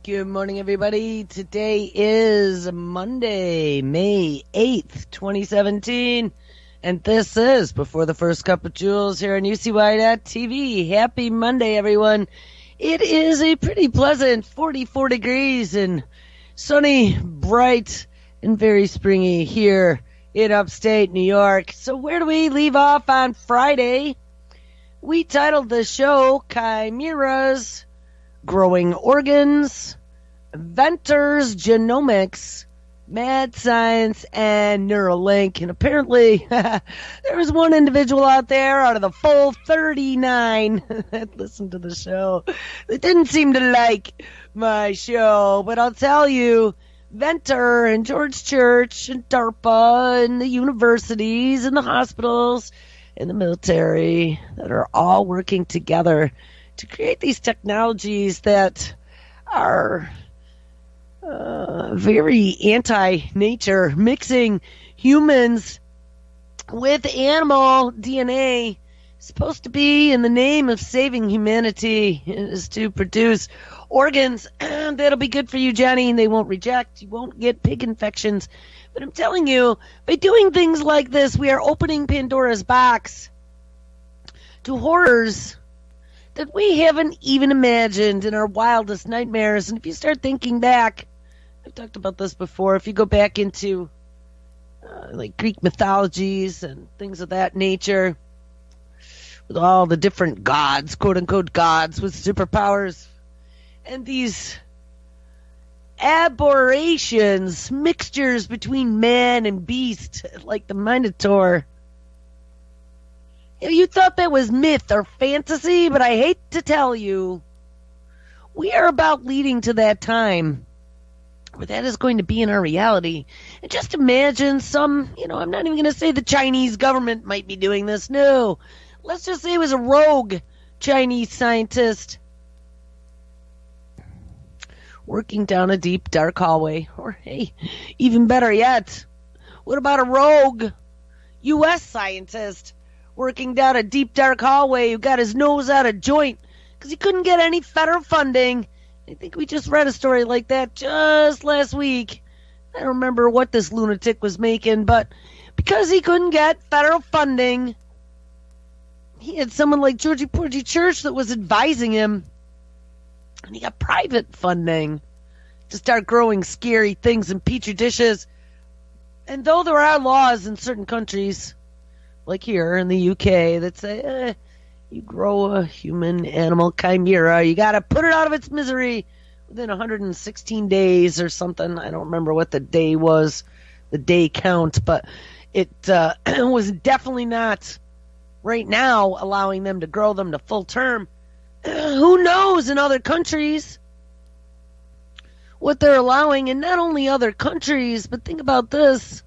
Good morning, everybody. Today is Monday, May 8th, 2017, and this is Before the First Cup of Jules here on UCY.TV. Happy Monday, everyone. It is a pretty pleasant 44 degrees and sunny, bright, and very springy here in upstate New York. So where do we leave off on Friday? We titled the show Chimeras, Growing Organs, Venters, Genomics, Mad Science, and Neuralink. And apparently, there was one individual out there out of the full 39 that listened to the show that didn't seem to like my show. But I'll tell you, Venter and George Church and DARPA and the universities and the hospitals and the military that are all working together to create these technologies that are very anti-nature, mixing humans with animal DNA, supposed to be in the name of saving humanity, is to produce organs that'll be good for you, Johnny, and they won't reject. You won't get pig infections. But I'm telling you, by doing things like this, we are opening Pandora's box to horrors that we haven't even imagined in our wildest nightmares. And if you start thinking back, I've talked about this before, if you go back into like Greek mythologies and things of that nature, with all the different gods, quote-unquote gods, with superpowers, and these aberrations, mixtures between man and beast, like the Minotaur. You thought that was myth or fantasy, but I hate to tell you, we are about leading to that time where that is going to be in our reality. And just imagine some, I'm not even going to say the Chinese government might be doing this. No, let's just say it was a rogue Chinese scientist working down a deep, dark hallway. Or, hey, even better yet, what about a rogue U.S. scientist working down a deep, dark hallway who got his nose out of joint because he couldn't get any federal funding? I think we just read a story like that just last week. I don't remember what this lunatic was making, but because he couldn't get federal funding, he had someone like Georgie Porgy Church that was advising him, and he got private funding to start growing scary things in petri dishes. And though there are laws in certain countries, like here in the UK, that say, you grow a human animal chimera, you got to put it out of its misery within 116 days or something. I don't remember what the day was, the day count, but it was definitely not right now allowing them to grow them to full term. Who knows in other countries what they're allowing, and not only other countries, but think about this.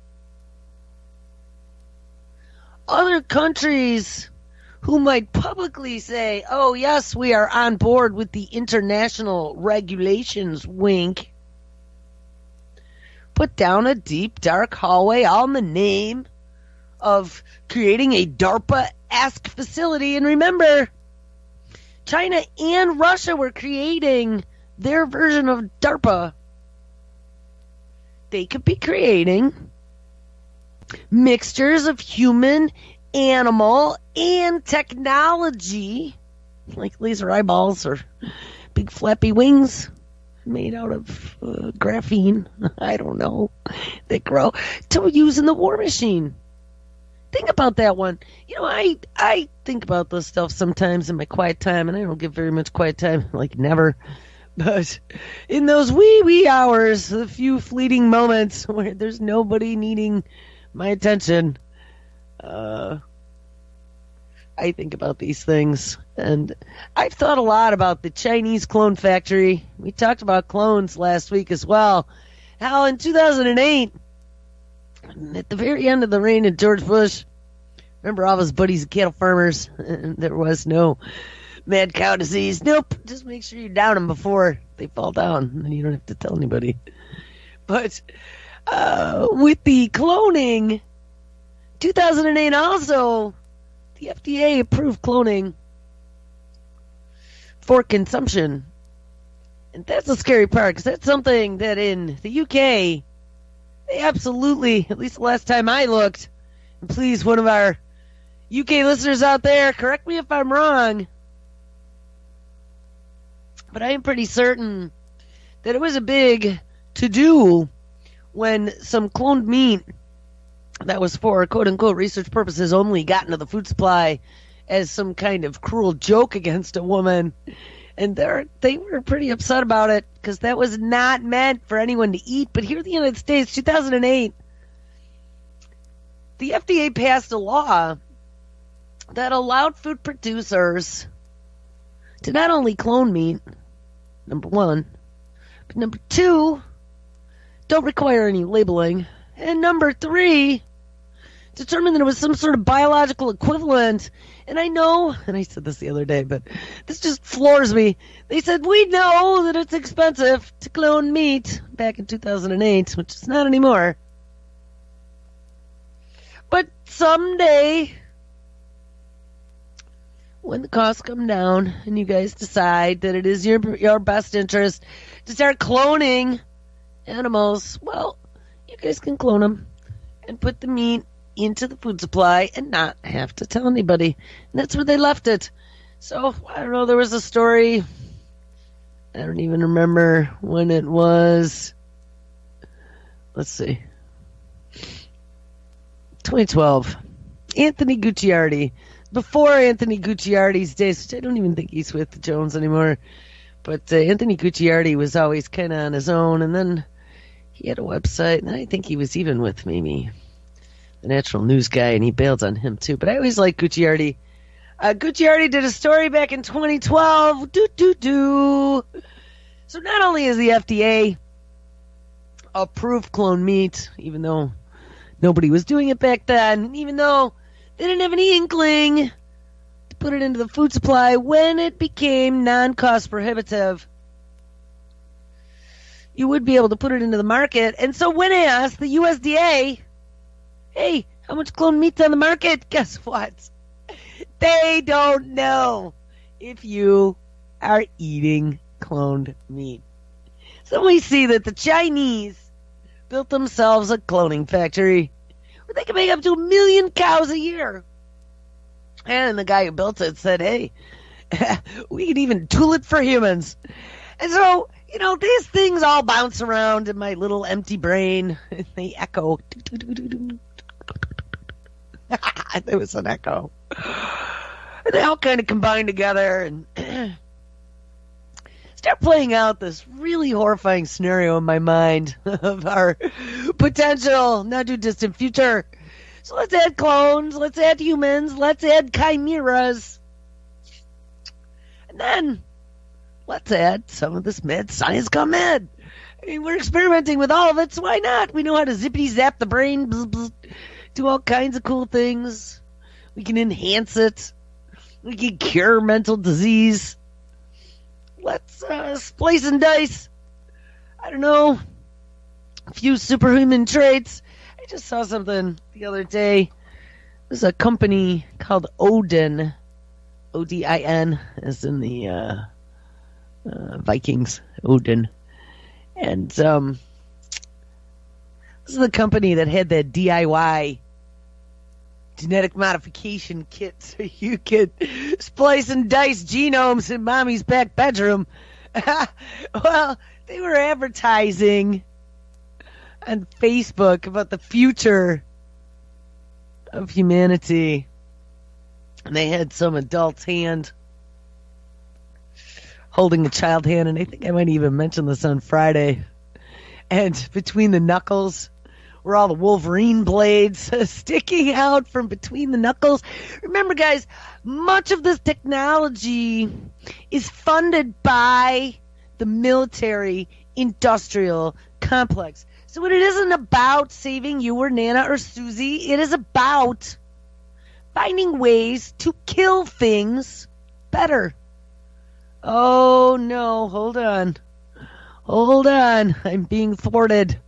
Other countries who might publicly say, oh, yes, we are on board with the international regulations, wink, put down a deep, dark hallway all in the name of creating a DARPA-esque facility. And remember, China and Russia were creating their version of DARPA. They could be creating mixtures of human, animal, and technology, like laser eyeballs or big flappy wings made out of graphene, I don't know, that grow to use in the war machine. Think about that one. I think about this stuff sometimes in my quiet time, and I don't get very much quiet time, like never. But in those wee hours, the few fleeting moments where there's nobody needing my attention, I think about these things. And I've thought a lot about the Chinese clone factory. We talked about clones last week as well. How in 2008, at the very end of the reign of George Bush, remember all his buddies cattle farmers, and there was no mad cow disease. Nope, just make sure you down them before they fall down, and you don't have to tell anybody. But with the cloning, 2008 also, the FDA approved cloning for consumption. And that's the scary part, because that's something that in the UK, they absolutely, at least the last time I looked, and please, one of our UK listeners out there, correct me if I'm wrong, but I am pretty certain that it was a big to-do when some cloned meat that was for quote-unquote research purposes only got into the food supply as some kind of cruel joke against a woman. And they were pretty upset about it because that was not meant for anyone to eat. But here in the United States, 2008, the FDA passed a law that allowed food producers to not only clone meat, number one, but number two, don't require any labeling, and number three, determined that it was some sort of biological equivalent. And I know, and I said this the other day, but this just floors me. They said, we know that it's expensive to clone meat back in 2008, which is not anymore. But someday, when the costs come down and you guys decide that it is your best interest to start cloning animals, well, you guys can clone them and put the meat into the food supply and not have to tell anybody. And that's where they left it. So, I don't know, there was a story, I don't even remember when it was. Let's see. 2012. Anthony Gucciardi. Before Anthony Gucciardi's days, which I don't even think he's with Jones anymore, but Anthony Gucciardi was always kind of on his own, and then he had a website, and I think he was even with Mimi, the Natural News guy, and he bailed on him too. But I always liked Gucciardi. Gucciardi did a story back in 2012. So not only is the FDA approved clone meat, even though nobody was doing it back then, even though they didn't have any inkling to put it into the food supply when it became non-cost prohibitive, you would be able to put it into the market. And so when I asked the USDA, hey, how much cloned meat's on the market? Guess what? They don't know if you are eating cloned meat. So we see that the Chinese built themselves a cloning factory where they can make up to 1 million cows a year. And the guy who built it said, hey, we can even tool it for humans. And so, you know, these things all bounce around in my little empty brain. They echo. There was an echo. And they all kind of combine together and start playing out this really horrifying scenario in my mind of our potential not too distant future. So let's add clones, let's add humans, let's add chimeras. And then let's add some of this mad science gone mad. I mean, we're experimenting with all of it, so why not? We know how to zippity zap the brain, bzz, bzz, do all kinds of cool things. We can enhance it. We can cure mental disease. Let's splice and dice. I don't know. A few superhuman traits. I just saw something the other day. There's a company called Odin. Odin, as in the Vikings. Odin. And this is the company that had that DIY genetic modification kit so you could splice and dice genomes in mommy's back bedroom. Well, they were advertising on Facebook about the future of humanity. And they had some adult's hand holding a child hand, and I think I might even mention this on Friday. And between the knuckles were all the Wolverine blades sticking out from between the knuckles. Remember, guys, much of this technology is funded by the military industrial complex. So it isn't about saving you or Nana or Susie. It is about finding ways to kill things better. Oh, no, hold on. Hold on. I'm being thwarted.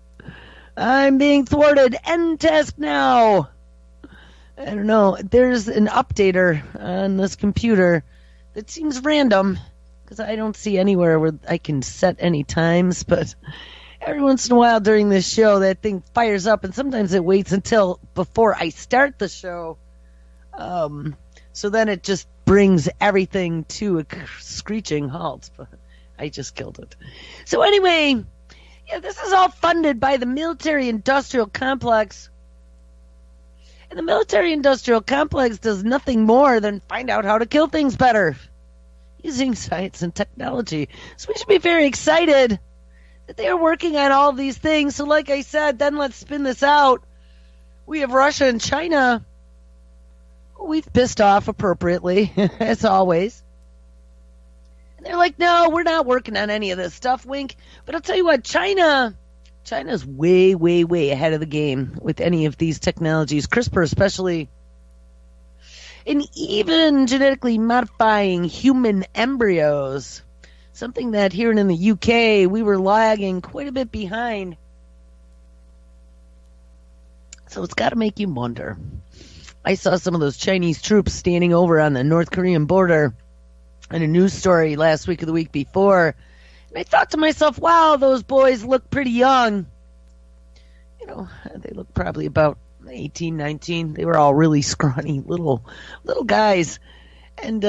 End task now. I don't know. There's an updater on this computer that seems random. because I don't see anywhere where I can set any times, but every once in a while during this show, that thing fires up, and sometimes it waits until before I start the show. So then it just brings everything to a screeching halt. But I just killed it. So anyway, yeah, this is all funded by the military-industrial complex. And the military-industrial complex does nothing more than find out how to kill things better using science and technology. So we should be very excited that they are working on all of these things. So like I said, then let's spin this out. We have Russia and China. We've pissed off appropriately, as always. And they're like, no, we're not working on any of this stuff, wink. But I'll tell you what, China's way, way, way ahead of the game with any of these technologies. CRISPR especially. And even genetically modifying human embryos. Something that here in the UK, we were lagging quite a bit behind. So it's got to make you wonder. I saw some of those Chinese troops standing over on the North Korean border in a news story last week or the week before. And I thought to myself, wow, those boys look pretty young. You know, they look probably about 18, 19. They were all really scrawny little guys. And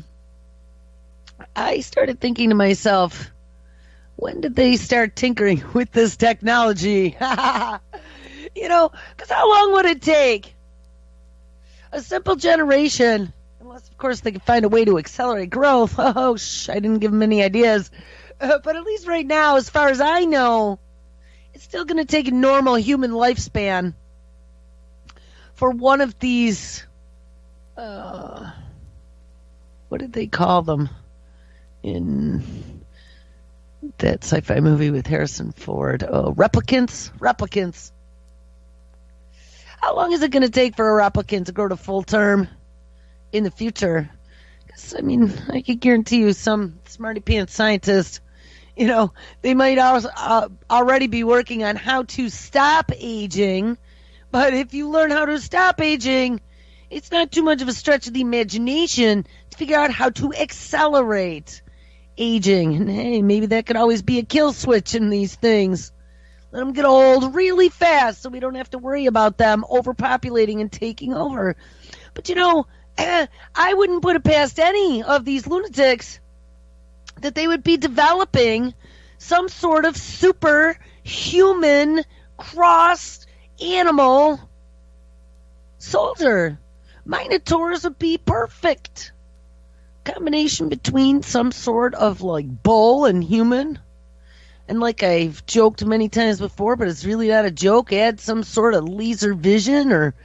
I started thinking to myself, when did they start tinkering with this technology? You know, because how long would it take? A simple generation, unless, of course, they can find a way to accelerate growth. Oh, I didn't give them any ideas. But at least right now, as far as I know, it's still going to take a normal human lifespan for one of these, what did they call them in that sci-fi movie with Harrison Ford? Oh, replicants. How long is it going to take for a replicant to grow to full term in the future? Because, I mean, I could guarantee you some smarty pants scientist, you know, they might already be working on how to stop aging. But if you learn how to stop aging, it's not too much of a stretch of the imagination to figure out how to accelerate aging. And hey, maybe that could always be a kill switch in these things. Let them get old really fast so we don't have to worry about them overpopulating and taking over. But you know, I wouldn't put it past any of these lunatics that they would be developing some sort of superhuman cross animal soldier. Minotaurs would be perfect. Combination between some sort of like bull and human. And like I've joked many times before, but it's really not a joke, add some sort of laser vision or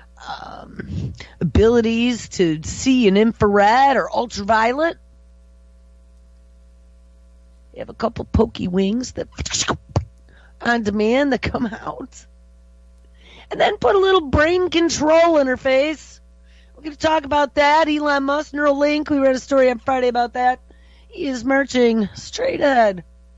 abilities to see in infrared or ultraviolet. You have a couple pokey wings that on demand that come out. And then put a little brain control interface. We're going to talk about that. Elon Musk, Neuralink, we read a story on Friday about that. He is marching straight ahead.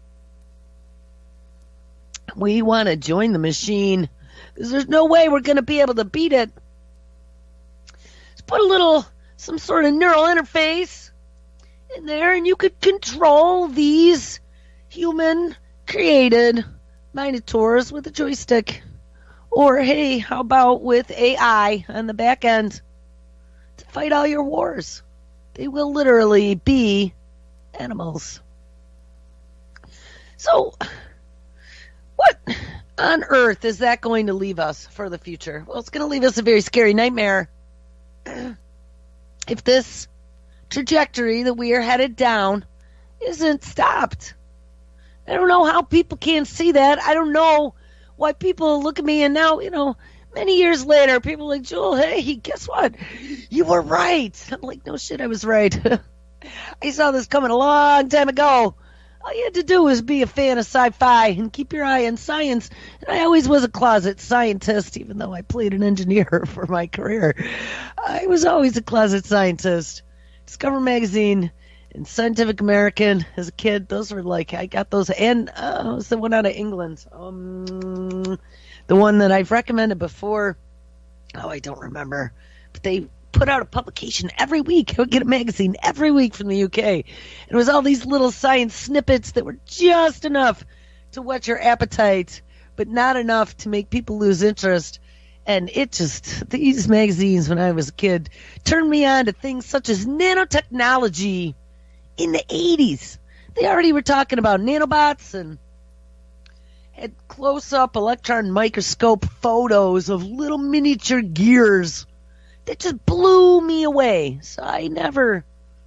We want to join the machine because there's no way we're going to be able to beat it. Let's put some sort of neural interface in there, and you could control these human-created Minotaurs with a joystick. Or, hey, how about with AI on the back end to fight all your wars? They will literally be animals. So, what on earth is that going to leave us for the future? Well, it's going to leave us a very scary nightmare. If this trajectory that we are headed down isn't stopped. I don't know how people can't see that. I don't know why people look at me and now, you know, many years later, people are like, Joel, hey, guess what? You were right. I'm like, no shit, I was right. I saw this coming a long time ago. All you had to do was be a fan of sci-fi and keep your eye on science. And I always was a closet scientist, even though I played an engineer for my career. I was always a closet scientist. Discover Magazine and Scientific American as a kid, those were like, I got those. And it was the one out of England. The one that I've recommended before. Oh, I don't remember. But they put out a publication every week. I would get a magazine every week from the UK. And it was all these little science snippets that were just enough to whet your appetite, but not enough to make people lose interest. And these magazines when I was a kid turned me on to things such as nanotechnology in the 80s. They already were talking about nanobots and had close-up electron microscope photos of little miniature gears that just blew me away. So I never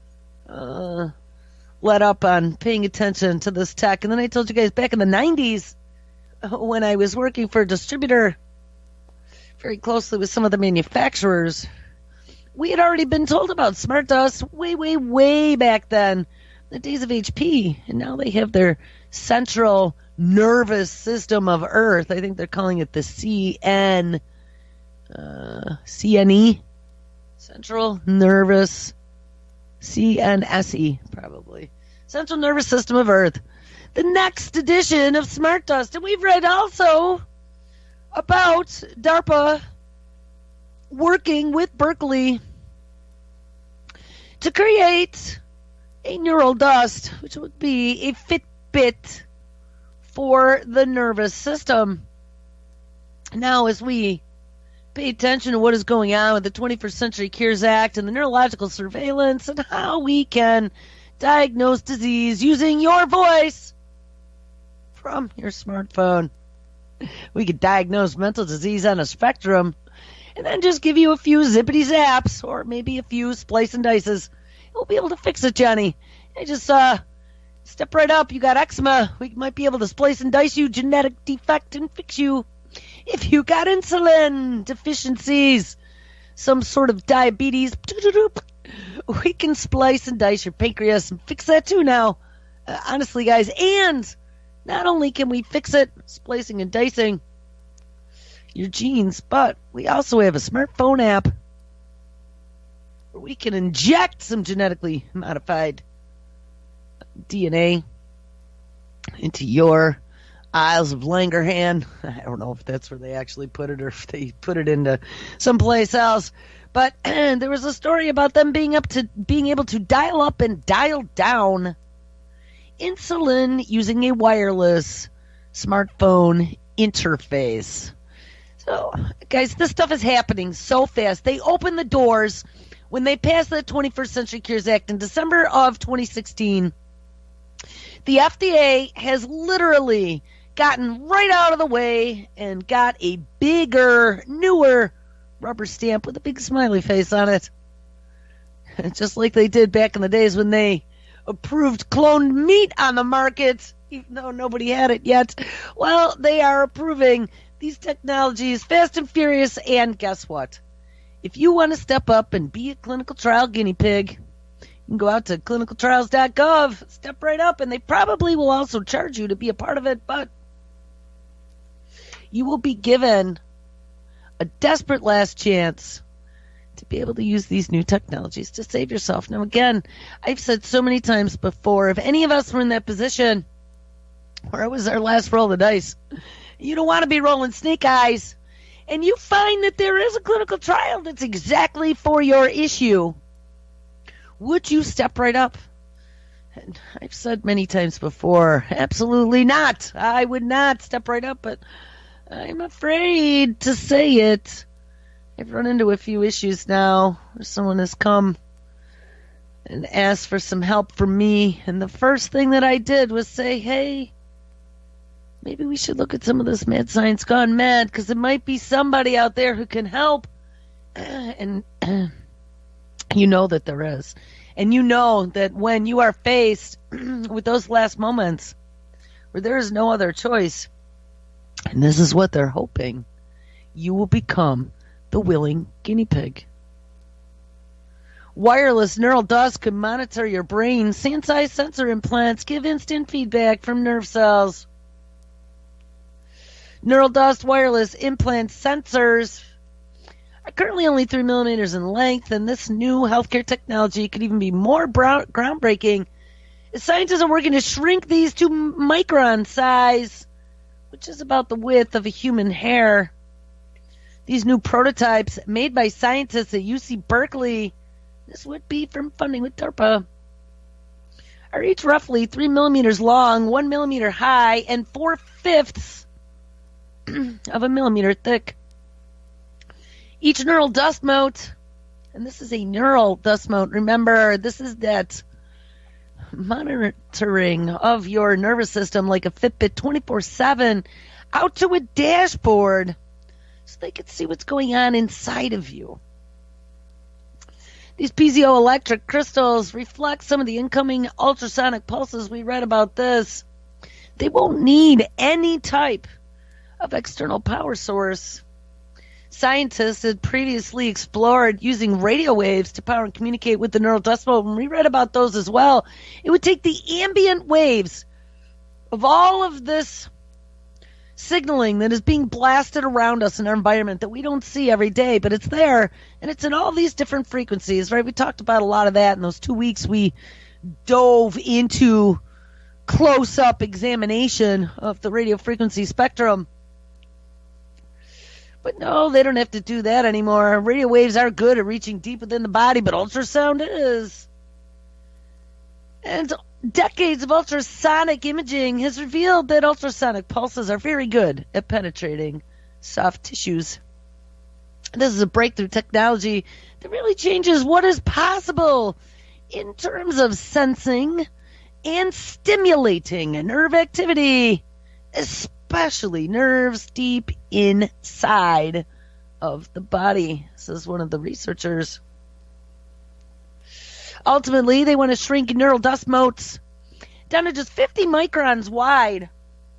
let up on paying attention to this tech. And then I told you guys back in the 90s when I was working for a distributor very closely with some of the manufacturers, we had already been told about smart dust way, way, way back then, the days of HP. And now they have their central nervous system of Earth. I think they're calling it the CNE, Central Nervous, CNSE, probably. Central Nervous System of Earth. The next edition of Smart Dust. And we've read also about DARPA working with Berkeley to create a neural dust, which would be a Fitbit for the nervous system. Now, as we pay attention to what is going on with the 21st Century Cures Act and the neurological surveillance and how we can diagnose disease using your voice from your smartphone. We could diagnose mental disease on a spectrum and then just give you a few zippity zaps or maybe a few splice and dices. We'll be able to fix it, Johnny. I just step right up. You got eczema. We might be able to splice and dice you, genetic defect, and fix you. If you got insulin deficiencies, some sort of diabetes, we can splice and dice your pancreas and fix that too now. Honestly, guys, and not only can we fix it, splicing and dicing your genes, but we also have a smartphone app where we can inject some genetically modified DNA into your Isles of Langerhans. I don't know if that's where they actually put it or if they put it into someplace else. But there was a story about them being able to dial up and dial down insulin using a wireless smartphone interface. So, guys, this stuff is happening so fast. They opened the doors when they passed the 21st Century Cures Act in December of 2016. The FDA has literally gotten right out of the way and got a bigger, newer rubber stamp with a big smiley face on it. Just like they did back in the days when they approved cloned meat on the market, even though nobody had it yet. Well, they are approving these technologies fast and furious, and guess what? If you want to step up and be a clinical trial guinea pig, you can go out to clinicaltrials.gov, step right up, and they probably will also charge you to be a part of it, but you will be given a desperate last chance to be able to use these new technologies to save yourself. Now, again, I've said so many times before, if any of us were in that position where it was our last roll of the dice, you don't want to be rolling snake eyes, and you find that there is a clinical trial that's exactly for your issue, would you step right up? And I've said many times before, absolutely not. I would not step right up, but I'm afraid to say it. I've run into a few issues now where someone has come and asked for some help from me, and the first thing that I did was say, hey, maybe we should look at some of this mad science gone mad, because there might be somebody out there who can help. And you know that there is. And you know that when you are faced with those last moments where there is no other choice, and this is what they're hoping, you will become the willing guinea pig. Wireless neural dust can monitor your brain. Sensei sensor implants give instant feedback from nerve cells. Neural dust wireless implant sensors are currently only 3 millimeters in length, and this new healthcare technology could even be more groundbreaking. Scientists are working to shrink these to micron size, which is about the width of a human hair. These new prototypes made by scientists at UC Berkeley, this would be from funding with DARPA, are each roughly 3 millimeters long, 1 millimeter high, and 4/5 of a millimeter thick. Each neural dust mote, and this is a neural dust mote, remember, this is that monitoring of your nervous system like a Fitbit 24/7 out to a dashboard so they can see what's going on inside of you. These piezoelectric crystals reflect some of the incoming ultrasonic pulses. We read about this. They won't need any type of external power source. Scientists had previously explored using radio waves to power and communicate with the neural dust mote, and we read about those as well. It would take the ambient waves of all of this signaling that is being blasted around us in our environment that we don't see every day, but it's there, and it's in all these different frequencies, right? We talked about a lot of that in those 2 weeks we dove into close-up examination of the radio frequency spectrum. But no, they don't have to do that anymore. Radio waves are good at reaching deep within the body, but ultrasound is. And decades of ultrasonic imaging has revealed that ultrasonic pulses are very good at penetrating soft tissues. This is a breakthrough technology that really changes what is possible in terms of sensing and stimulating nerve activity, especially nerves deep inside of the body, says one of the researchers. Ultimately, they want to shrink neural dust motes down to just 50 microns wide,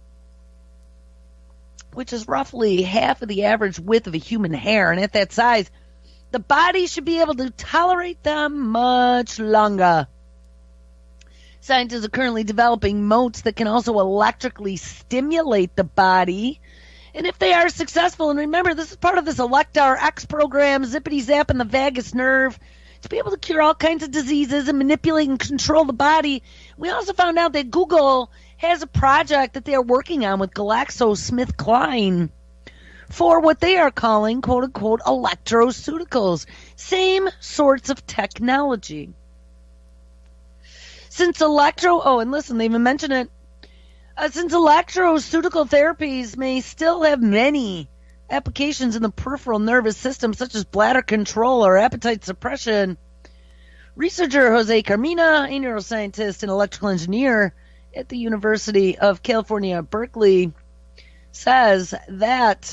which is roughly half of the average width of a human hair. And at that size, the body should be able to tolerate them much longer. Scientists are currently developing motes that can also electrically stimulate the body. And if they are successful, and remember, this is part of this Electar X program, zippity zap in the vagus nerve, to be able to cure all kinds of diseases and manipulate and control the body. We also found out that Google has a project that they are working on with GlaxoSmithKline for what they are calling, quote-unquote, electroceuticals. Same sorts of technology. Since and listen, they even mention it, since electroceutical therapies may still have many applications in the peripheral nervous system, such as bladder control or appetite suppression, researcher Jose Carmina, a neuroscientist and electrical engineer at the University of California, Berkeley, says that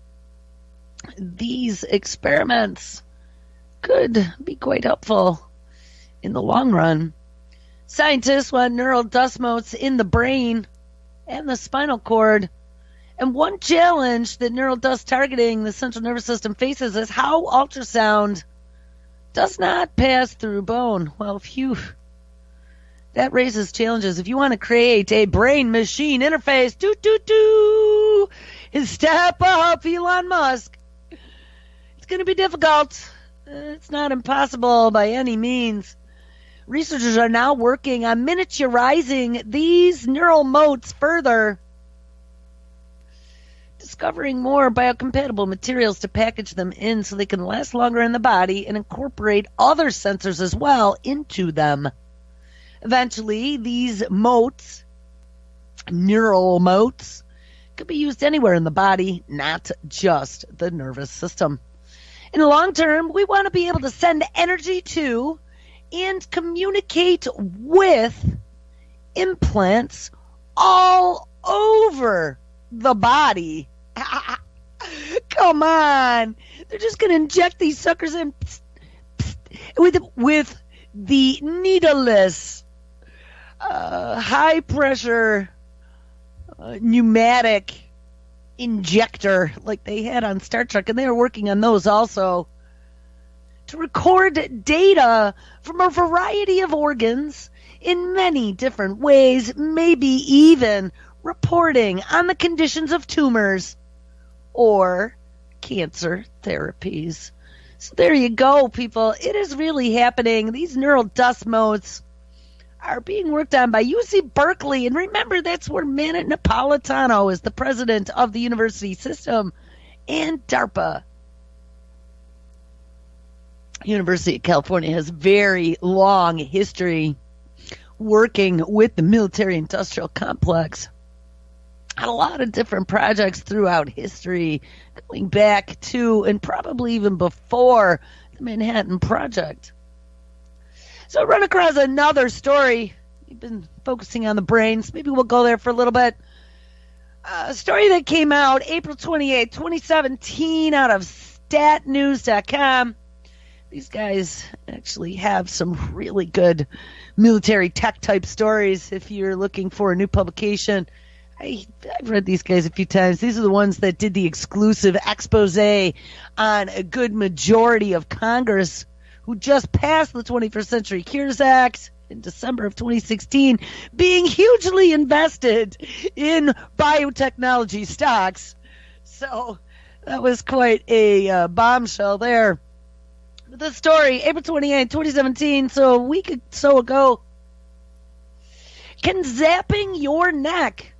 these experiments could be quite helpful in the long run. Scientists want neural dust motes in the brain and the spinal cord. And one challenge that neural dust targeting the central nervous system faces is how ultrasound does not pass through bone. Well, that raises challenges. If you want to create a brain-machine interface, step up, Elon Musk. It's going to be difficult. It's not impossible by any means. Researchers are now working on miniaturizing these neural motes further, discovering more biocompatible materials to package them in so they can last longer in the body and incorporate other sensors as well into them. Eventually, these motes, neural motes, could be used anywhere in the body, not just the nervous system. In the long term, we want to be able to send energy to and communicate with implants all over the body. Come on. They're just going to inject these suckers in with the needleless, high-pressure pneumatic injector like they had on Star Trek, and they were working on those also, to record data from a variety of organs in many different ways, maybe even reporting on the conditions of tumors or cancer therapies. So there you go, people. It is really happening. These neural dust motes are being worked on by UC Berkeley. And remember, that's where Manit Napolitano is the president of the university system, and DARPA University of California has very long history working with the military industrial complex on a lot of different projects throughout history, going back to and probably even before the Manhattan Project. So I run across another story. We've been focusing on the brains. Maybe we'll go there for a little bit. A story that came out April 28, 2017 out of statnews.com. These guys actually have some really good military tech type stories if you're looking for a new publication. I've read these guys a few times. These are the ones that did the exclusive expose on a good majority of Congress who just passed the 21st Century Cures Act in December of 2016, being hugely invested in biotechnology stocks. So that was quite a bombshell there. The story, April 28, 2017, so a week or so ago. Can zapping your neck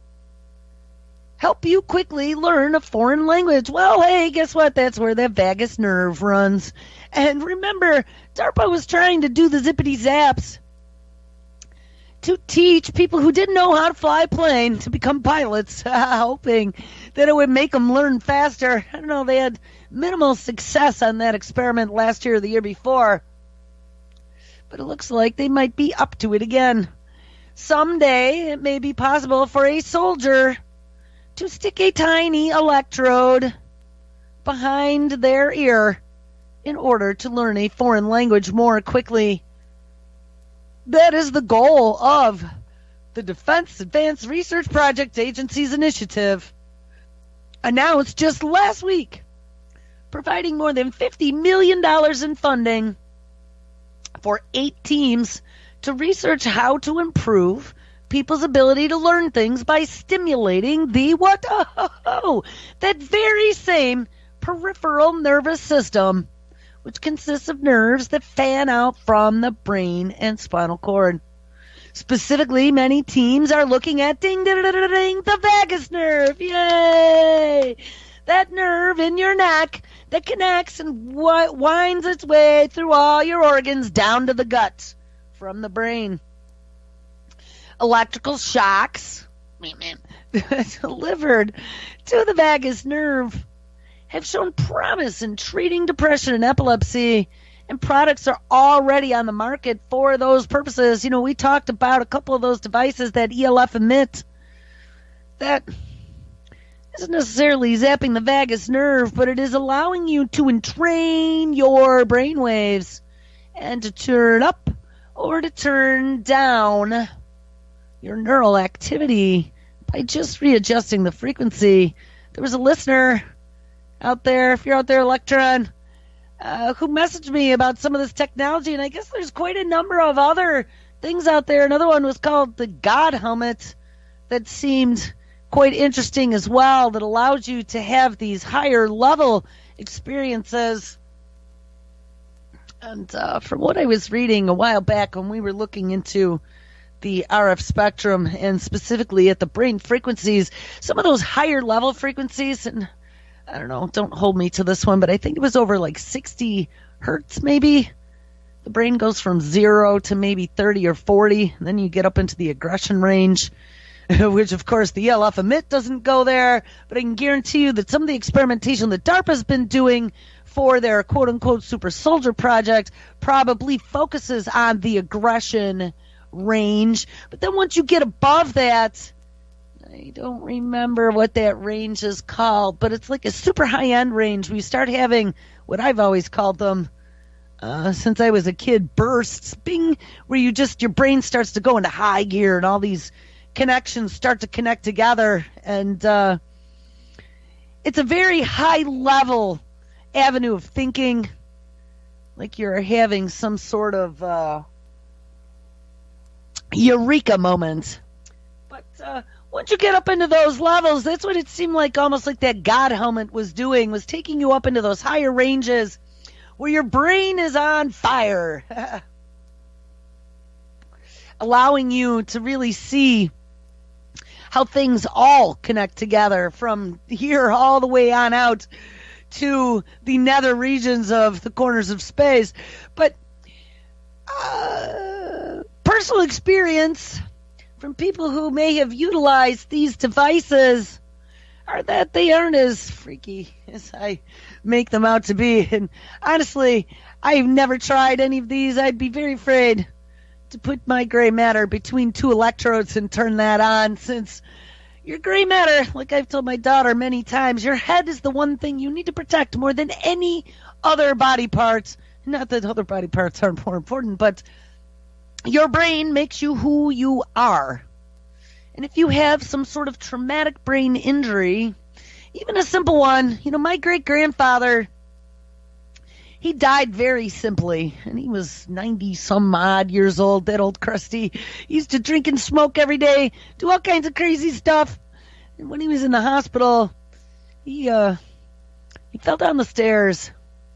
help you quickly learn a foreign language? Well, hey, guess what? That's where that vagus nerve runs. And remember, DARPA was trying to do the zippity zaps to teach people who didn't know how to fly a plane to become pilots, hoping that it would make them learn faster. I don't know, they had minimal success on that experiment last year or the year before, but it looks like they might be up to it again. Someday, it may be possible for a soldier to stick a tiny electrode behind their ear in order to learn a foreign language more quickly. That is the goal of the Defense Advanced Research Project Agency's initiative, announced just last week, providing more than $50 million in funding for 8 teams to research how to improve people's ability to learn things by stimulating the what? Oh, that very same peripheral nervous system, which consists of nerves that fan out from the brain and spinal cord. Specifically, many teams are looking at ding, ding, ding, ding, the vagus nerve. Yay! That nerve in your neck that connects and winds its way through all your organs down to the gut from the brain. Electrical shocks delivered to the vagus nerve have shown promise in treating depression and epilepsy, and products are already on the market for those purposes. You know, we talked about a couple of those devices that ELF emit that isn't necessarily zapping the vagus nerve, but it is allowing you to entrain your brain waves and to turn up or to turn down your neural activity by just readjusting the frequency. There was a listener out there, if you're out there, Electron, who messaged me about some of this technology, and I guess there's quite a number of other things out there. Another one was called the God Helmet that seemed quite interesting as well, that allows you to have these higher level experiences. And from what I was reading a while back when we were looking into the RF spectrum and specifically at the brain frequencies, some of those higher level frequencies, and I don't know, don't hold me to this one, but I think it was over like 60 hertz maybe. The brain goes from 0 to maybe 30 or 40, and then you get up into the aggression range, which of course the ELF emit doesn't go there, but I can guarantee you that some of the experimentation that DARPA's been doing for their quote-unquote super soldier project probably focuses on the aggression range. But then once you get above that, I don't remember what that range is called, but it's like a super high-end range where you start having what I've always called them since I was a kid, bursts, bing, where you just, your brain starts to go into high gear and all these connections start to connect together. And it's a very high-level avenue of thinking, like you're having some sort of eureka moment. But once you get up into those levels, that's what it seemed like, almost like that God helmet was doing, was taking you up into those higher ranges where your brain is on fire, allowing you to really see how things all connect together from here all the way on out to the nether regions of the corners of space. But personal experience from people who may have utilized these devices are that they aren't as freaky as I make them out to be. And honestly, I've never tried any of these. I'd be very afraid to put my gray matter between two electrodes and turn that on, since your gray matter, like I've told my daughter many times, your head is the one thing you need to protect more than any other body parts. Not that other body parts aren't more important, but your brain makes you who you are. And if you have some sort of traumatic brain injury, even a simple one, my great-grandfather, he died very simply, and he was 90-some-odd years old, that old crusty. He used to drink and smoke every day, do all kinds of crazy stuff. And when he was in the hospital, he fell down the stairs.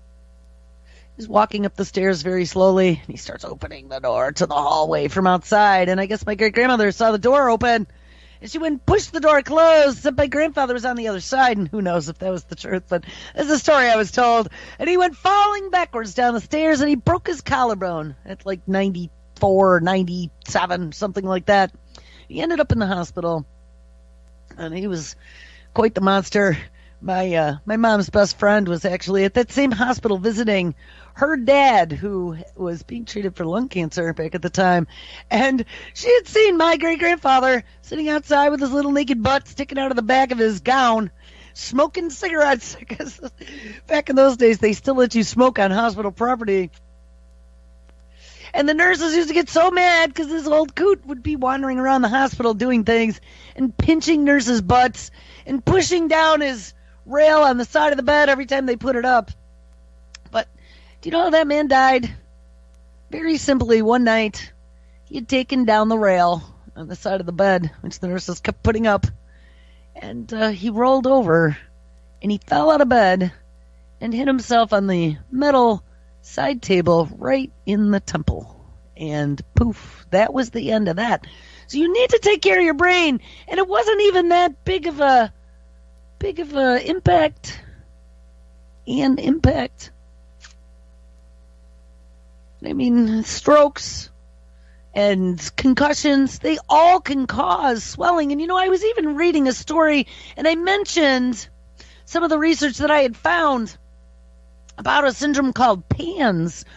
He's walking up the stairs very slowly, and he starts opening the door to the hallway from outside. And I guess my great-grandmother saw the door open, and she went and pushed the door closed, except my grandfather was on the other side, and who knows if that was the truth, but that's the story I was told. And he went falling backwards down the stairs, and he broke his collarbone at like 94, 97, something like that. He ended up in the hospital, and he was quite the monster. My mom's best friend was actually at that same hospital visiting her dad, who was being treated for lung cancer back at the time. And she had seen my great-grandfather sitting outside with his little naked butt sticking out of the back of his gown, smoking cigarettes. Because back in those days, they still let you smoke on hospital property. And the nurses used to get so mad because this old coot would be wandering around the hospital doing things and pinching nurses' butts and pushing down his rail on the side of the bed every time they put it up. But do you know how that man died? Very simply, one night, he had taken down the rail on the side of the bed, which the nurses kept putting up, and he rolled over, and he fell out of bed and hit himself on the metal side table right in the temple. And poof, that was the end of that. So you need to take care of your brain, and it wasn't even that big of a impact. I mean, strokes and concussions, they all can cause swelling. And I was even reading a story, and I mentioned some of the research that I had found about a syndrome called PANS.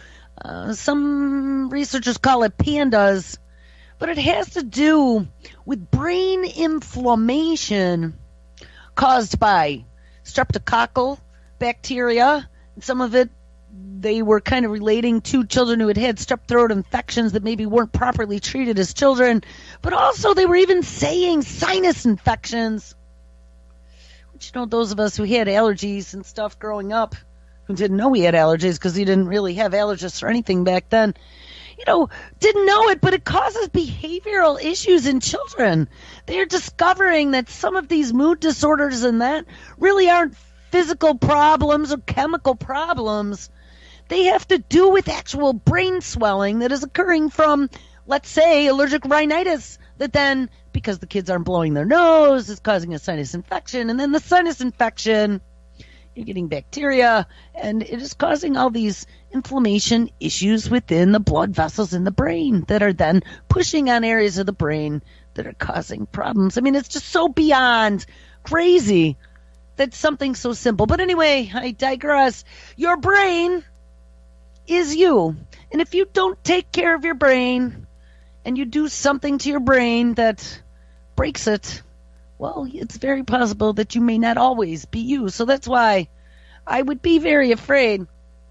Some researchers call it PANDAS, but it has to do with brain inflammation caused by streptococcal bacteria. And some of it, they were kind of relating to children who had strep throat infections that maybe weren't properly treated as children. But also they were even saying sinus infections. Which, those of us who had allergies and stuff growing up, who didn't know we had allergies because you didn't really have allergists or anything back then, didn't know it, but it causes behavioral issues in children. They're discovering that some of these mood disorders and that really aren't physical problems or chemical problems. They have to do with actual brain swelling that is occurring from, let's say, allergic rhinitis, that then, because the kids aren't blowing their nose, is causing a sinus infection, and then the sinus infection, you're getting bacteria, and it is causing all these inflammation issues within the blood vessels in the brain that are then pushing on areas of the brain that are causing problems. I mean, it's just so beyond crazy that something so simple. But anyway, I digress. Your brain is you. And if you don't take care of your brain and you do something to your brain that breaks it, well, it's very possible that you may not always be you. So that's why I would be very afraid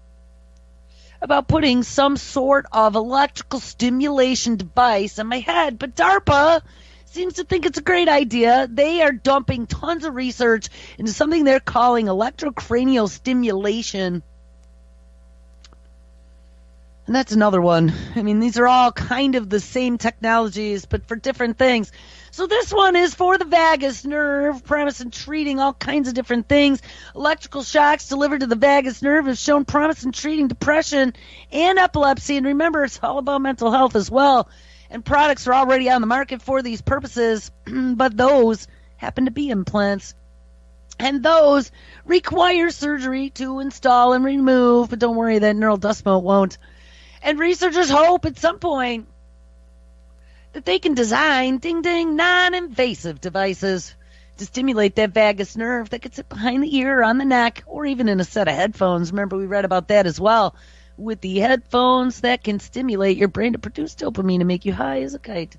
about putting some sort of electrical stimulation device in my head. But DARPA seems to think it's a great idea. They are dumping tons of research into something they're calling electrocranial stimulation. And that's another one. I mean, these are all kind of the same technologies, but for different things. So this one is for the vagus nerve, promise in treating all kinds of different things. Electrical shocks delivered to the vagus nerve have shown promise in treating depression and epilepsy. And remember, it's all about mental health as well. And products are already on the market for these purposes, but those happen to be implants. And those require surgery to install and remove, but don't worry, that neural dust mote won't. And researchers hope at some point that they can design, ding ding, non-invasive devices to stimulate that vagus nerve that could sit behind the ear, on the neck, or even in a set of headphones. Remember, we read about that as well, with the headphones that can stimulate your brain to produce dopamine and make you high as a kite.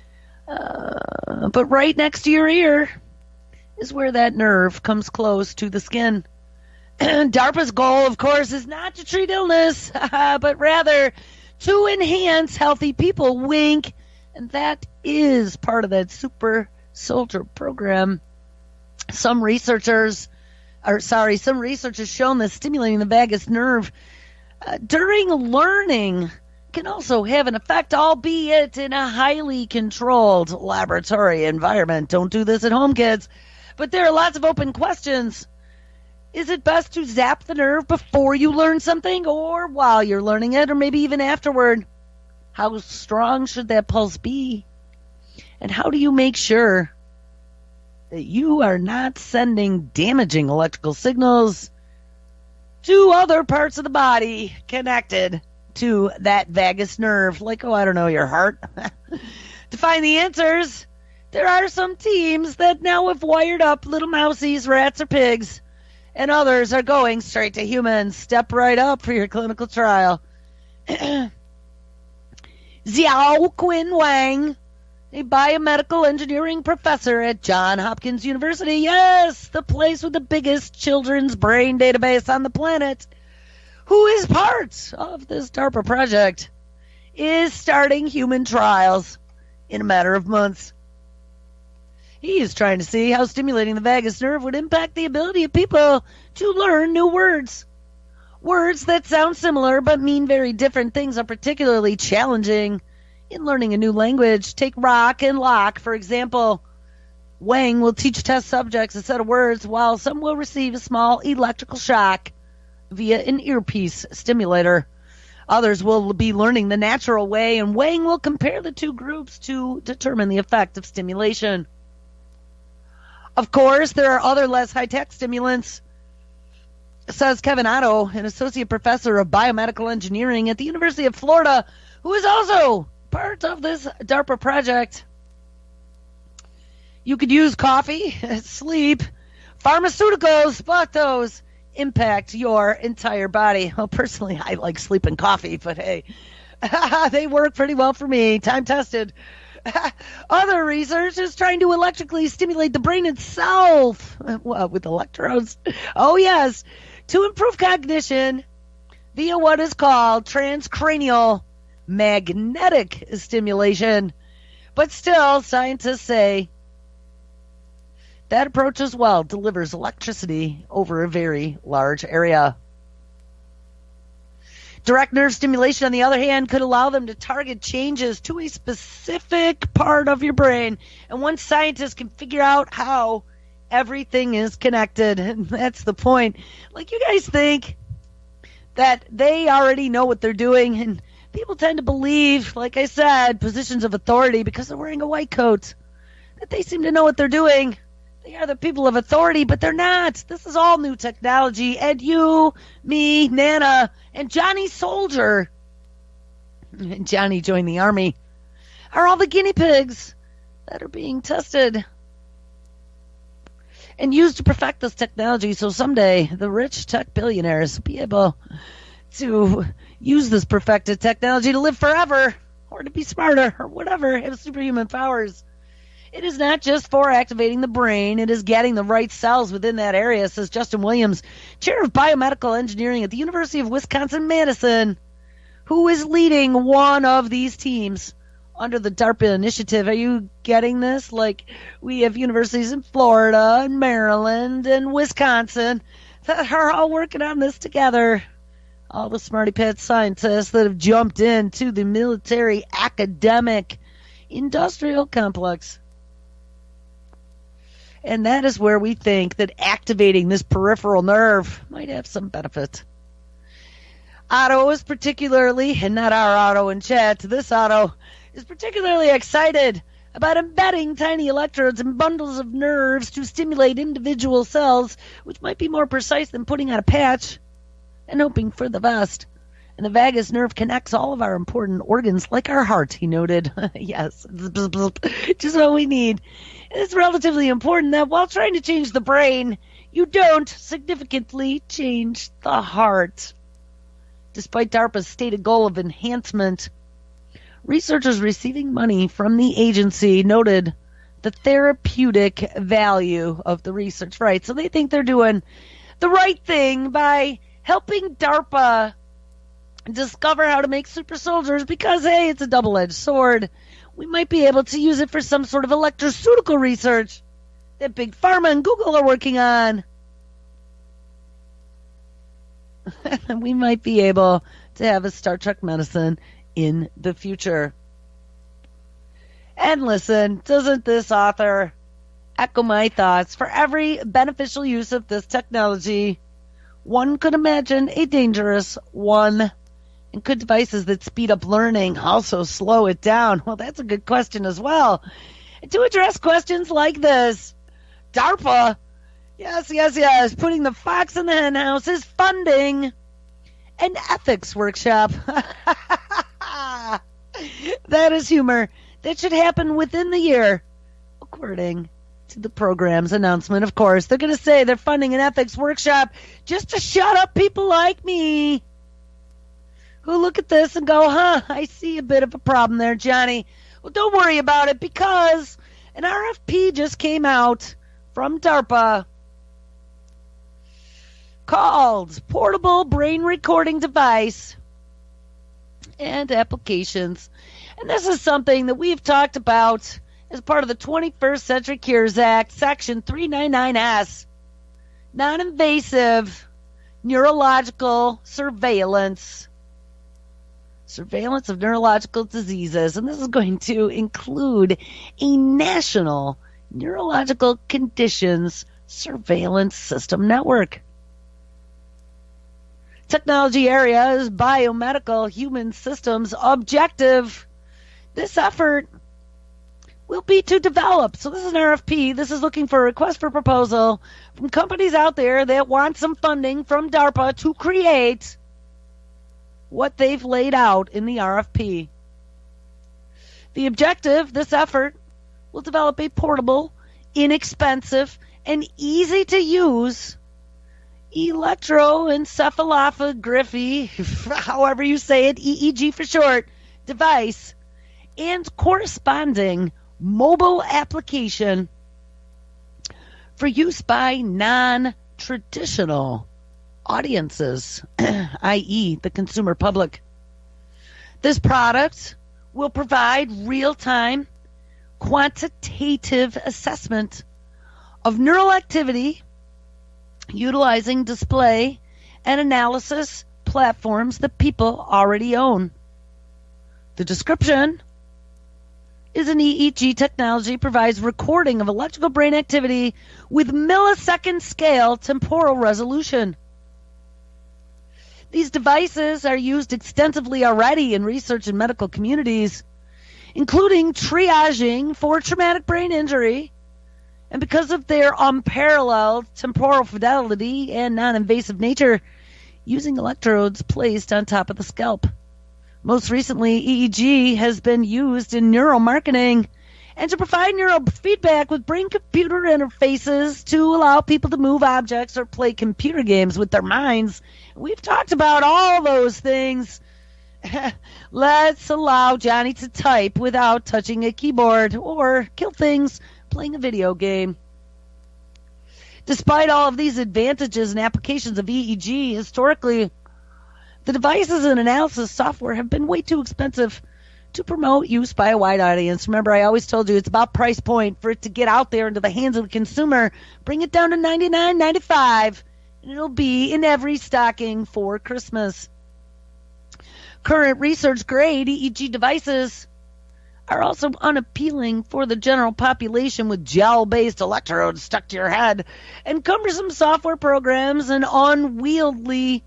But right next to your ear is where that nerve comes close to the skin. DARPA's goal, of course, is not to treat illness, but rather to enhance healthy people. Wink. And that is part of that super soldier program. Some researchers shown that stimulating the vagus nerve during learning can also have an effect, albeit in a highly controlled laboratory environment. Don't do this at home, kids. But there are lots of open questions. Is it best to zap the nerve before you learn something, or while you're learning it, or maybe even afterward? How strong should that pulse be? And how do you make sure that you are not sending damaging electrical signals to other parts of the body connected to that vagus nerve, like, oh, I don't know, your heart? To find the answers, there are some teams that now have wired up little mousies, rats, or pigs, and others are going straight to humans. Step right up for your clinical trial. Xiao Qin Wang, a biomedical engineering professor at Johns Hopkins University, yes, the place with the biggest children's brain database on the planet, who is part of this DARPA project, is starting human trials in a matter of months. He is trying to see how stimulating the vagus nerve would impact the ability of people to learn new words. Words that sound similar but mean very different things are particularly challenging in learning a new language. Take rock and lock, for example. Wang will teach test subjects a set of words, while some will receive a small electrical shock via an earpiece stimulator. Others will be learning the natural way, and Wang will compare the two groups to determine the effect of stimulation. Of course, there are other less high-tech stimulants, says Kevin Otto, an associate professor of biomedical engineering at the University of Florida, who is also part of this DARPA project. You could use coffee, sleep, pharmaceuticals, but those impact your entire body. Well, personally, I like sleep and coffee, but hey, they work pretty well for me. Time tested. Other research is trying to electrically stimulate the brain itself with electrodes. Oh, yes, to improve cognition via what is called transcranial magnetic stimulation. But still, scientists say that approach as well delivers electricity over a very large area. Direct nerve stimulation, on the other hand, could allow them to target changes to a specific part of your brain. And once scientists can figure out how everything is connected, and that's the point. Like, you guys think that they already know what they're doing, and people tend to believe, like I said, positions of authority because they're wearing a white coat, that they seem to know what they're doing. They are the people of authority, but they're not. This is all new technology. And you, me, Nana, and Johnny Soldier, and Johnny joined the army, are all the guinea pigs that are being tested and used to perfect this technology. So someday the rich tech billionaires will be able to use this perfected technology to live forever, or to be smarter, or whatever, have superhuman powers. It is not just for activating the brain, it is getting the right cells within that area, says Justin Williams, chair of biomedical engineering at the University of Wisconsin-Madison, who is leading one of these teams under the DARPA initiative. Are you getting this? Like, we have universities in Florida and Maryland and Wisconsin that are all working on this together. All the smarty pants scientists that have jumped into the military, academic, industrial complex. And that is where we think that activating this peripheral nerve might have some benefit. Otto is particularly, and not our Otto in chat, this Otto is particularly excited about embedding tiny electrodes in bundles of nerves to stimulate individual cells, which might be more precise than putting on a patch and hoping for the best. And the vagus nerve connects all of our important organs, like our heart, he noted. Yes, just what we need. And it's relatively important that while trying to change the brain, you don't significantly change the heart. Despite DARPA's stated goal of enhancement, researchers receiving money from the agency noted the therapeutic value of the research. Right, so they think they're doing the right thing by helping DARPA discover how to make super soldiers because, hey, it's a double-edged sword. We might be able to use it for some sort of electroceutical research that Big Pharma and Google are working on. We might be able to have a Star Trek medicine in the future. And listen, doesn't this author echo my thoughts? For every beneficial use of this technology, one could imagine a dangerous one. And could devices that speed up learning also slow it down? Well, that's a good question as well. And to address questions like this, DARPA, yes, putting the fox in the henhouse, is funding an ethics workshop. That is humor. That should happen within the year, according to the program's announcement. Of course, they're going to say they're funding an ethics workshop just to shut up people like me, who look at this and go, I see a bit of a problem there, Johnny. Well, don't worry about it, because an RFP just came out from DARPA called Portable Brain Recording Device and Applications. And this is something that we've talked about as part of the 21st Century Cures Act, Section 399S, non-invasive neurological surveillance of neurological diseases. And this is going to include a national neurological conditions surveillance system network. Technology area is biomedical human systems objective. This effort will be to develop. So this is an RFP. This is looking for a request for proposal from companies out there that want some funding from DARPA to create what they've laid out in the RFP. The objective, this effort, will develop a portable, inexpensive, and easy to use electroencephalography, however you say it, EEG for short, device, and corresponding mobile application for use by non-traditional audiences, i.e. the consumer public. This product will provide real-time quantitative assessment of neural activity utilizing display and analysis platforms that people already own. The description is an EEG technology provides recording of electrical brain activity with millisecond scale temporal resolution. These devices are used extensively already in research and medical communities, including triaging for traumatic brain injury, and because of their unparalleled temporal fidelity and non-invasive nature, using electrodes placed on top of the scalp. Most recently, EEG has been used in neuromarketing and to provide neurofeedback with brain-computer interfaces to allow people to move objects or play computer games with their minds. We've talked about all those things. Let's allow Johnny to type without touching a keyboard or kill things playing a video game. Despite all of these advantages and applications of EEG, historically, the devices and analysis software have been way too expensive to promote use by a wide audience. Remember, I always told you it's about price point. For it to get out there into the hands of the consumer, bring it down to $99.95, and it'll be in every stocking for Christmas. Current research-grade EEG devices are also unappealing for the general population with gel-based electrodes stuck to your head and cumbersome software programs and unwieldy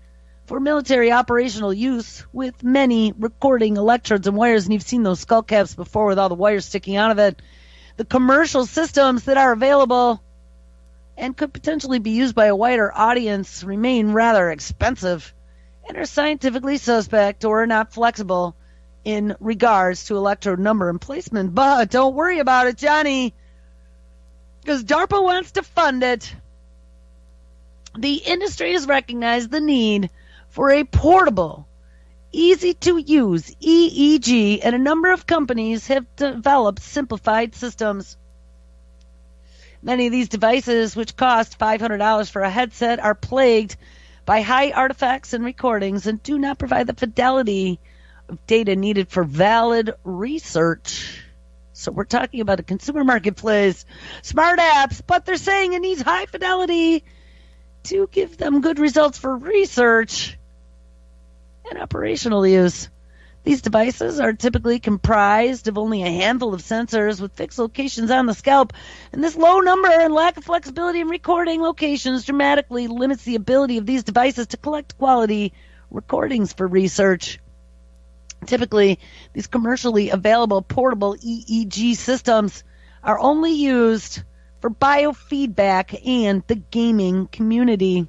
for military operational use with many recording electrodes and wires. And you've seen those skull caps before with all the wires sticking out of it. The commercial systems that are available and could potentially be used by a wider audience remain rather expensive and are scientifically suspect or not flexible in regards to electrode number and placement. But don't worry about it, Johnny, because DARPA wants to fund it. The industry has recognized the need for a portable, easy-to-use EEG, and a number of companies have developed simplified systems. Many of these devices, which cost $500 for a headset, are plagued by high artifacts and recordings and do not provide the fidelity of data needed for valid research. So we're talking about a consumer marketplace, smart apps, but they're saying it needs high fidelity to give them good results for research and operational use. These devices are typically comprised of only a handful of sensors with fixed locations on the scalp, and this low number and lack of flexibility in recording locations dramatically limits the ability of these devices to collect quality recordings for research. Typically, these commercially available portable EEG systems are only used for biofeedback and the gaming community.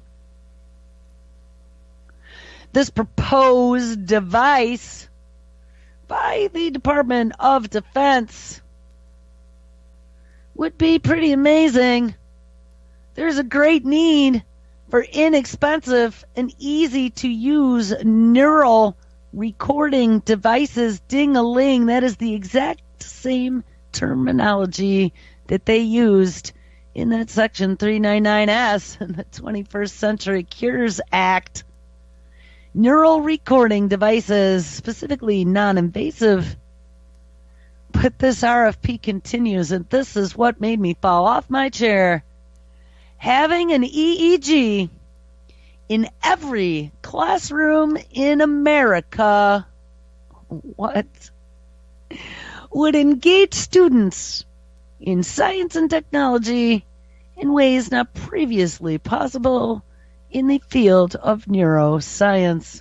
This proposed device by the Department of Defense would be pretty amazing. There's a great need for inexpensive and easy to use neural recording devices. Ding-a-ling, that is the exact same terminology that they used in that Section 399S in the 21st Century Cures Act. Neural recording devices, specifically non-invasive. But this RFP continues, and this is what made me fall off my chair. Having an EEG in every classroom in America, what? Would engage students in science and technology in ways not previously possible in the field of neuroscience.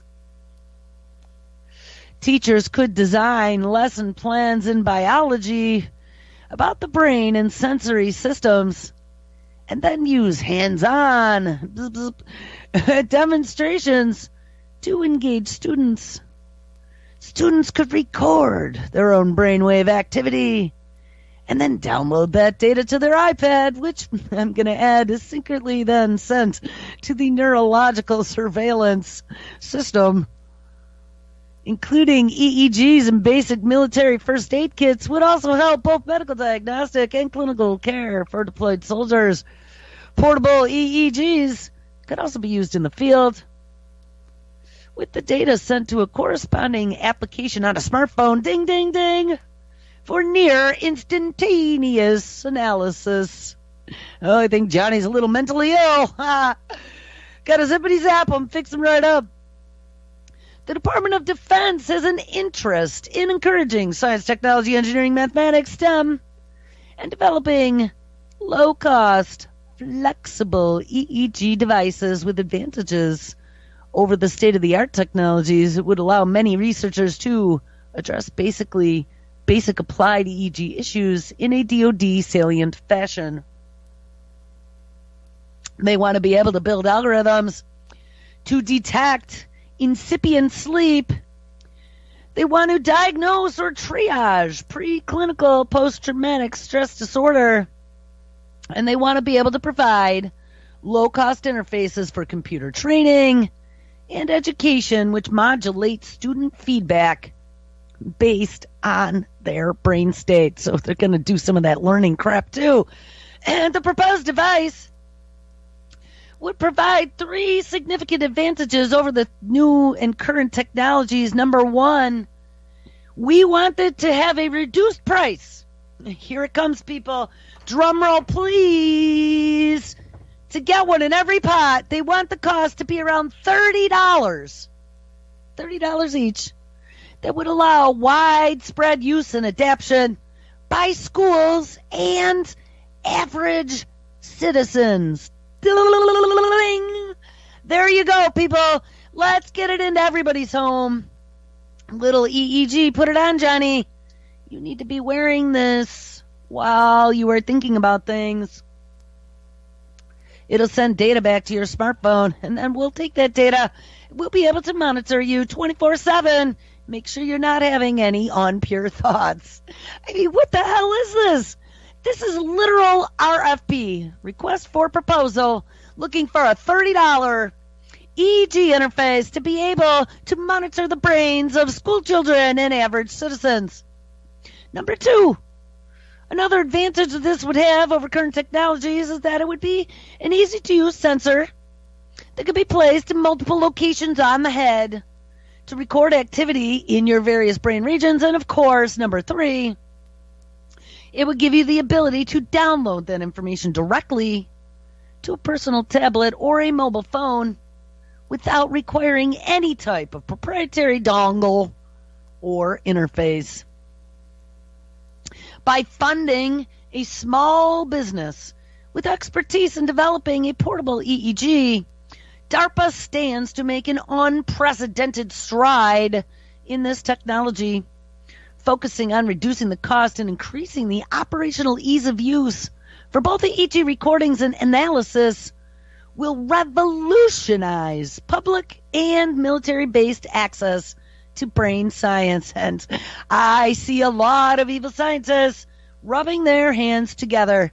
Teachers could design lesson plans in biology about the brain and sensory systems and then use hands-on demonstrations to engage students. Students could record their own brainwave activity and then download that data to their iPad, which I'm going to add is secretly then sent to the neurological surveillance system. Including EEGs and basic military first aid kits would also help both medical diagnostic and clinical care for deployed soldiers. Portable EEGs could also be used in the field, with the data sent to a corresponding application on a smartphone. Ding, ding, ding. For near instantaneous analysis. Oh, I think Johnny's a little mentally ill. Got a zippity zap him, fix him right up. The Department of Defense has an interest in encouraging science, technology, engineering, mathematics, STEM, and developing low-cost, flexible EEG devices with advantages over the state-of-the-art technologies. It would allow many researchers to address basic applied EEG issues in a DoD salient fashion. They want to be able to build algorithms to detect incipient sleep. They want to diagnose or triage preclinical post-traumatic stress disorder. And they want to be able to provide low-cost interfaces for computer training and education, which modulates student feedback based on their brain state. So they're going to do some of that learning crap too. And the proposed device would provide 3 significant advantages over the new and current technologies. Number 1, we want it to have a reduced price. Here it comes, people. Drum roll, please. To get one in every pot, they want the cost to be around $30. $30 each. That would allow widespread use and adoption by schools and average citizens. There you go, people. Let's get it into everybody's home. Little EEG, put it on, Johnny. You need to be wearing this while you are thinking about things. It'll send data back to your smartphone, and then we'll take that data. We'll be able to monitor you 24/7. Make sure you're not having any unpure thoughts. I mean, what the hell is this? This is literal RFP, request for proposal, looking for a $30 EEG interface to be able to monitor the brains of school children and average citizens. Number 2, another advantage that this would have over current technologies is that it would be an easy-to-use sensor that could be placed in multiple locations on the head to record activity in your various brain regions. And of course, number 3, it would give you the ability to download that information directly to a personal tablet or a mobile phone without requiring any type of proprietary dongle or interface. By funding a small business with expertise in developing a portable EEG, DARPA stands to make an unprecedented stride in this technology, focusing on reducing the cost and increasing the operational ease of use for both the EEG recordings and analysis will revolutionize public and military-based access to brain science. And I see a lot of evil scientists rubbing their hands together.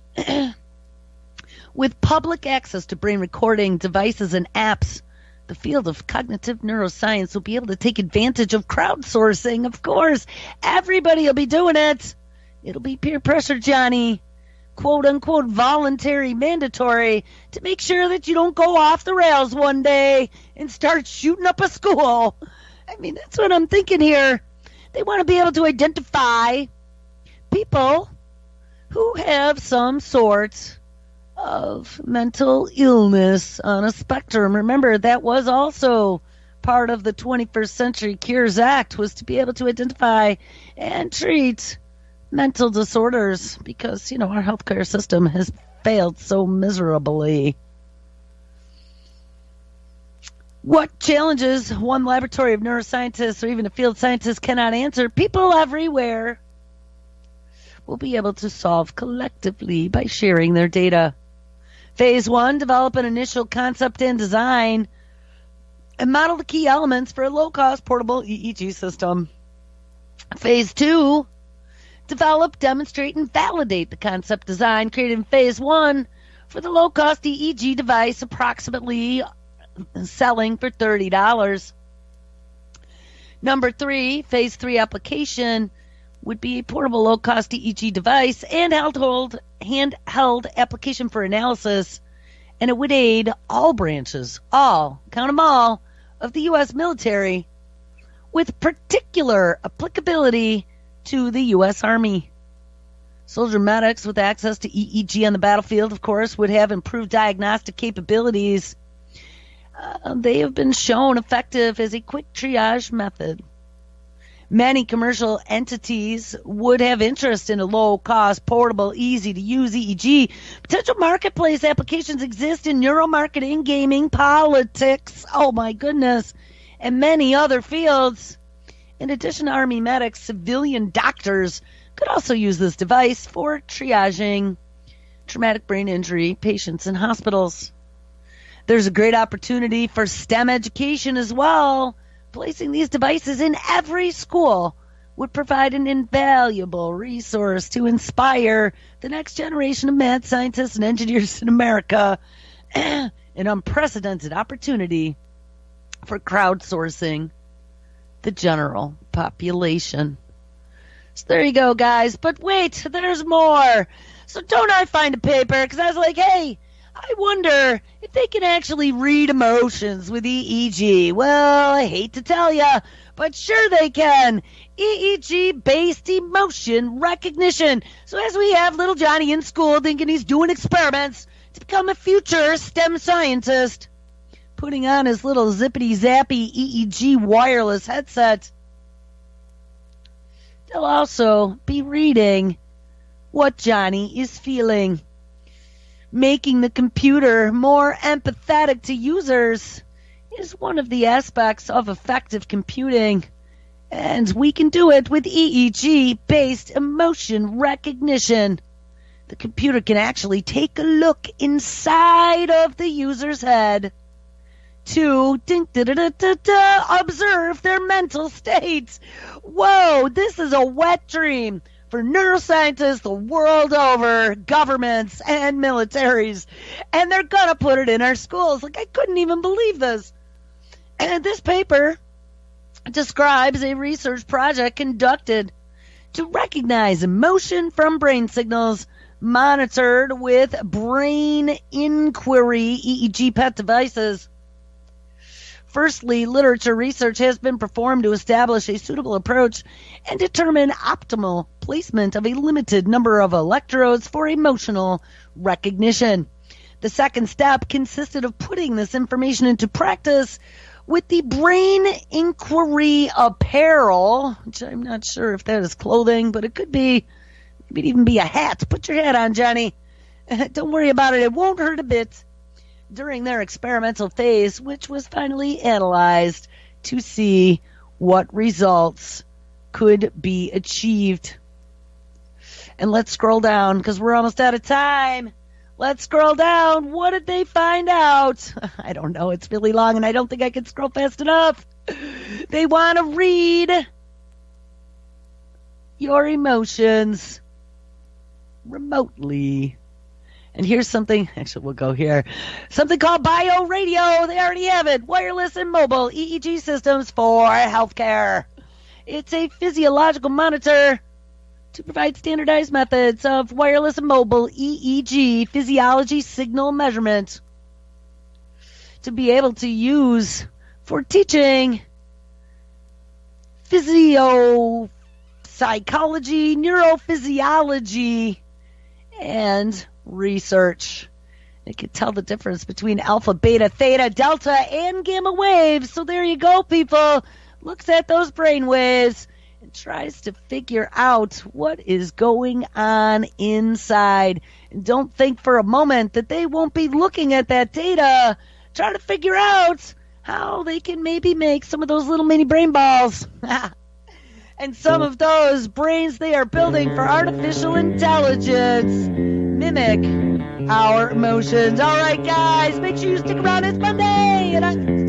With public access to brain recording devices and apps, the field of cognitive neuroscience will be able to take advantage of crowdsourcing. Of course, everybody will be doing it. It'll be peer pressure, Johnny. Quote unquote voluntary, mandatory, to make sure that you don't go off the rails one day and start shooting up a school. I mean, that's what I'm thinking here. They want to be able to identify people who have some sort of mental illness on a spectrum. Remember, that was also part of the 21st Century Cures Act, was to be able to identify and treat mental disorders, because, you know, our healthcare system has failed so miserably. What challenges one laboratory of neuroscientists or even a field scientist cannot answer, people everywhere will be able to solve collectively by sharing their data. Phase 1, develop an initial concept and design and model the key elements for a low-cost portable EEG system. Phase 2, develop, demonstrate, and validate the concept design created in Phase 1 for the low-cost EEG device, approximately selling for $30. Number 3, Phase 3 application would be a portable low-cost EEG device and handheld application for analysis, and it would aid all branches, count them all, of the U.S. military, with particular applicability to the U.S. Army. Soldier medics with access to EEG on the battlefield, of course, would have improved diagnostic capabilities. They have been shown effective as a quick triage method. Many commercial entities would have interest in a low-cost, portable, easy-to-use EEG. Potential marketplace applications exist in neuromarketing, gaming, politics, oh my goodness, and many other fields. In addition to Army medics, civilian doctors could also use this device for triaging traumatic brain injury patients in hospitals. There's a great opportunity for STEM education as well. Placing these devices in every school would provide an invaluable resource to inspire the next generation of mad scientists and engineers in America. An unprecedented opportunity for crowdsourcing the general population. So there you go, guys. But wait, there's more. So don't I find a paper? Because I was like, hey, I wonder if they can actually read emotions with EEG. Well, I hate to tell you, but sure they can. EEG-based emotion recognition. So as we have little Johnny in school thinking he's doing experiments to become a future STEM scientist, putting on his little zippity-zappy EEG wireless headset, they'll also be reading what Johnny is feeling, making the computer more empathetic to users is one of the aspects of effective computing. And we can do it with EEG-based emotion recognition. The computer can actually take a look inside of the user's head to observe their mental states. Whoa, this is a wet dream for neuroscientists the world over, governments and militaries. And they're going to put it in our schools. Like, I couldn't even believe this. And this paper describes a research project conducted to recognize emotion from brain signals monitored with brain inquiry EEG PET devices. Firstly, literature research has been performed to establish a suitable approach and determine optimal placement of a limited number of electrodes for emotional recognition. The second step consisted of putting this information into practice with the brain inquiry apparel, which I'm not sure if that is clothing, but it could even be a hat. Put your hat on, Johnny. Don't worry about it. It won't hurt a bit. During their experimental phase, which was finally analyzed to see what results could be achieved. And let's scroll down because we're almost out of time. Let's scroll down. What did they find out? I don't know. It's really long and I don't think I can scroll fast enough. They want to read your emotions remotely. And here's something, actually we'll go here, something called BioRadio. They already have it. Wireless and mobile EEG systems for healthcare. It's a physiological monitor to provide standardized methods of wireless and mobile EEG physiology signal measurement to be able to use for teaching physiopsychology, neurophysiology, and research. It can tell the difference between alpha, beta, theta, delta, and gamma waves. So there you go, people. Looks at those brain waves and tries to figure out what is going on inside. And don't think for a moment that they won't be looking at that data, trying to figure out how they can maybe make some of those little mini brain balls. And some of those brains they are building for artificial intelligence mimic our emotions. All right, guys, make sure you stick around. It's Monday, and